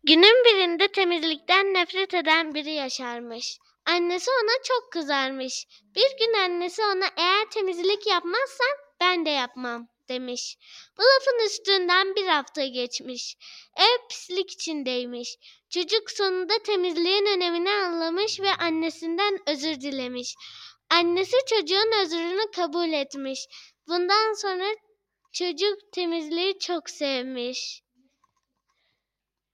Günün birinde temizlikten nefret eden biri yaşarmış. Annesi ona çok kızarmış. Bir gün annesi ona eğer temizlik yapmazsan ben de yapmam demiş. Bu lafın üstünden bir hafta geçmiş. Ev pislik içindeymiş. Çocuk sonunda temizliğin önemini anlamış ve annesinden özür dilemiş. Annesi çocuğun özrünü kabul etmiş. Bundan sonra çocuk temizliği çok sevmiş.